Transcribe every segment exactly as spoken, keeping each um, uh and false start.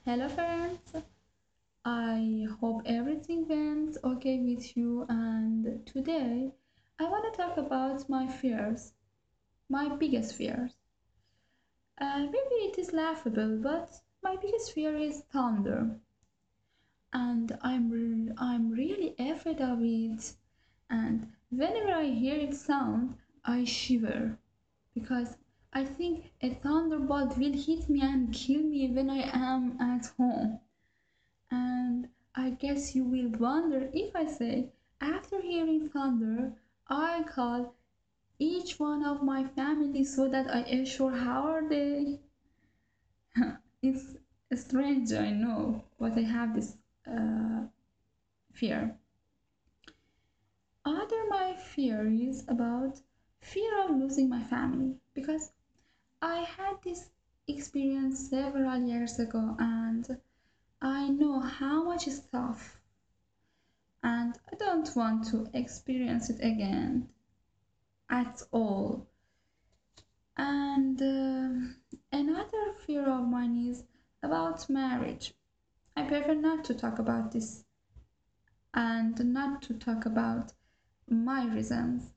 Hello friends, I hope everything went okay with you, and today I want to talk about my fears, my biggest fears. Uh, maybe it is laughable, but my biggest fear is thunder, and I'm re- I'm really afraid of it. And whenever I hear it sound, I shiver because I think a thunderbolt will hit me and kill me when I am at home. And I guess you will wonder if I say, after hearing thunder, I call each one of my family so that I assure how are they? It's strange, I know, but I have this uh, fear. Other my fear is about fear of losing my family because I had this experience several years ago and I know how much is tough and I don't want to experience it again at all. And um another fear of mine is about marriage. I prefer not to talk about this and not to talk about my reasons,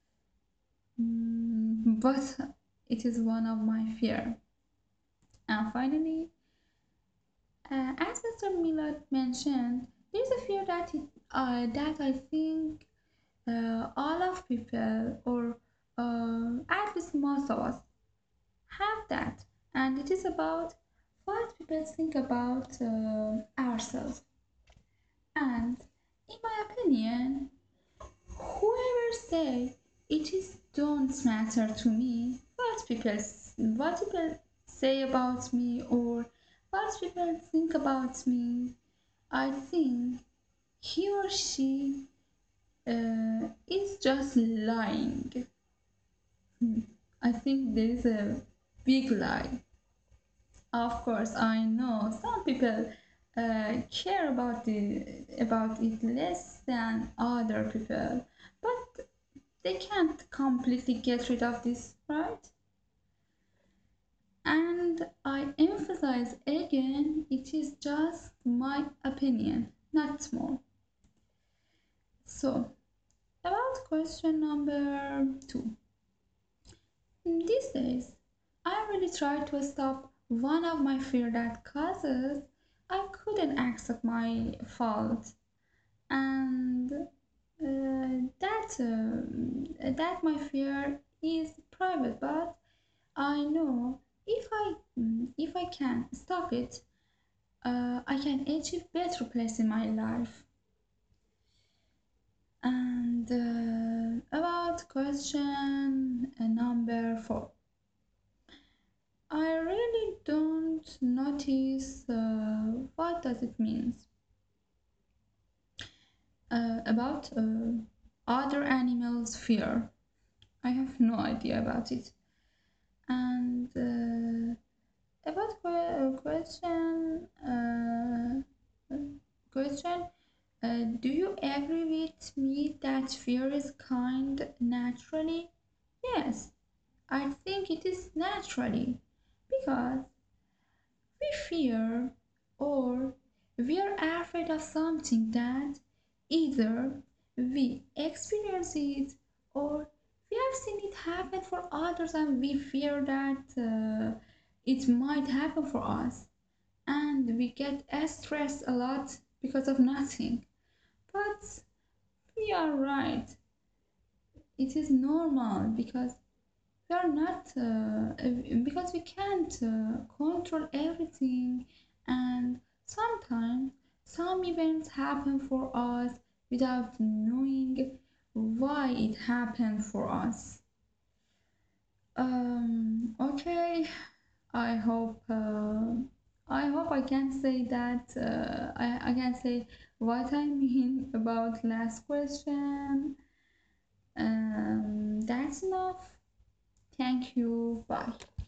mm, but it is one of my fear. And finally, uh, as mister Millard mentioned, there is a fear that it, uh, that I think uh, all of people, or uh, at least most of us, have that, and it is about what people think about uh, ourselves. And in my opinion, whoever say it is don't matter to me what people what people say about me or what people think about me, I think he or she uh, is just lying. Hmm. I think there is a big lie. Of course, I know some people uh, care about the about it less than other people, but they can't completely get rid of this, right? And I emphasize again, it is just my opinion, not more. So, about question number two. These days, I really try to stop one of my fear that causes I couldn't accept my fault, and uh, that uh, that my fear is private, but I know if I mm, if I can stop it, uh, I can achieve better place in my life. And uh, about question uh, number four. I really don't notice uh, what does it mean uh, about uh, other animals' fear. I have no idea about it. And uh, about que- question, uh, question, uh, do you agree with me that fear is kind naturally? Yes, I think it is naturally because we fear or we are afraid of something that either we experience it or we have seen it happen for others and we fear that uh, it might happen for us and we get stressed a lot because of nothing. But we are right, it is normal because we are not uh, because we can't uh, control everything, and sometimes some events happen for us without knowing why it happened for us. Um okay, i hope uh, I hope I can say that uh, I, I can say what I mean about last question. Um that's enough. Thank you. Bye.